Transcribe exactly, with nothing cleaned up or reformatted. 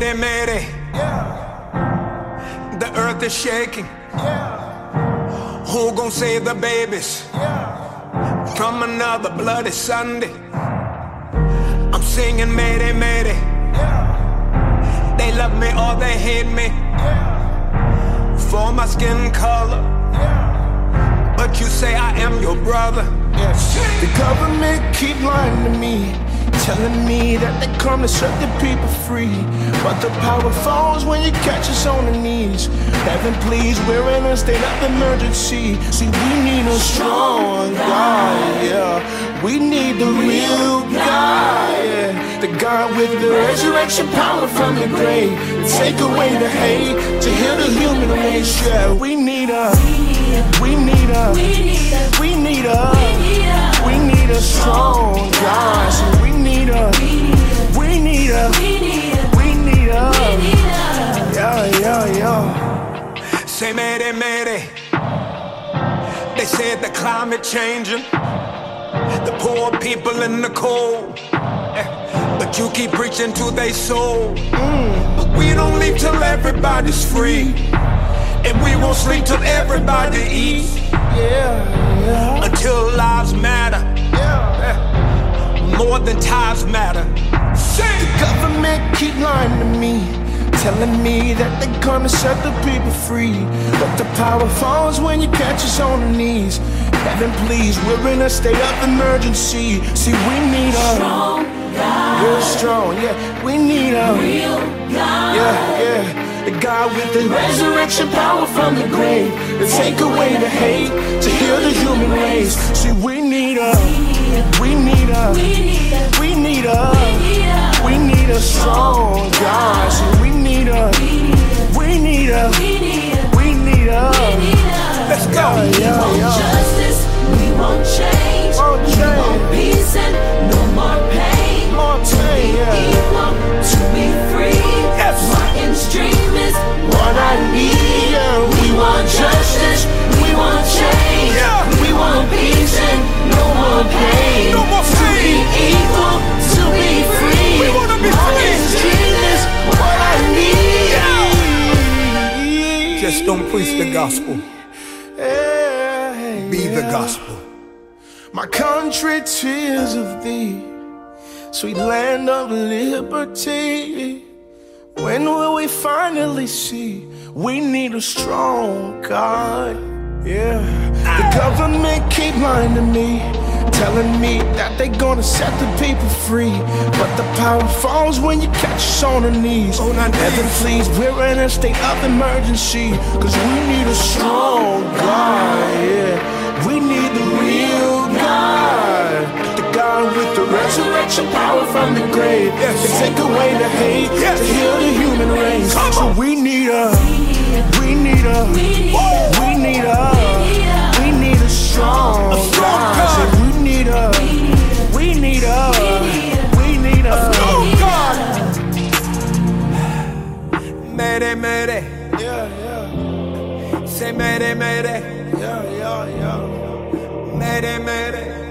Mayday, mayday. Yeah. The earth is shaking. Yeah. Who gon' save the babies? Yeah. From another bloody Sunday. I'm singing mayday, mayday. Yeah. They love me or they hate me. Yeah. For my skin color. Yeah. But you say I am your brother. Yes. The government keep lying to me, telling me that they come to set the people free. But the power falls when you catch us on the knees. Heaven please, we're in a state of emergency. See, we need a strong God, yeah. We need the real God, yeah. The God with the resurrection power from the grave, to take away the hate, to heal the human race, yeah. We need a, we need a, we need a, we need a strong God. So we need a, we need a, we need a, yeah, yeah, yeah. Say mayday, mayday. They said the climate changing, the poor people in the cold. But you keep preaching to their soul. Mm. But we don't leave till everybody's free, and we won't sleep till everybody eats. Yeah, yeah. Until lives matter, Yeah. more than ties matter. The government keep lying to me, telling me that they're gonna set the people free. But the power falls when you catch us on the knees. Heaven please, we're in a state of emergency. See, we need a strong God, real strong, yeah. We need a real God, yeah, yeah. The God with the resurrection power from the grave, to take away the hate, to heal the human race. See, we need a, we need a, we need a, we need a strong God. See, we need a, we need a, we need a. Let's go. Yeah, yeah, we want yeah. justice, we want change, Won't we change. want peace and no more pain. More To pain, be yeah. equal, to be free. Yes. Martin's dream is What I need, yeah. we want justice, we want change, Yeah. we want peace and no more pain. No more To be pain. equal, to be free. We wanna be Martin's free. dream is what I need. Just don't preach the gospel, Hey, be the yeah. gospel. My country, tears of thee, sweet land of liberty. When will we finally see we need a strong God? Yeah. The government keep lying to me, telling me that they gonna set the people free. But the power falls when you catch us on the knees. On our knees. Heaven please, we're in a state of emergency, cause we need a strong God, yeah. We need the real God, the God with the resurrection power from the grave, Yes. to take away the hate, Yes. to heal the human race. Come So on. we need a, we need a, we need a, we need a strong A strong God. God. Say we need a, we need a, we need a, Oh God! Mayday, mayday. yeah, yeah, Say mayday, mayday. yeah, yeah, yeah. Mayday, mayday.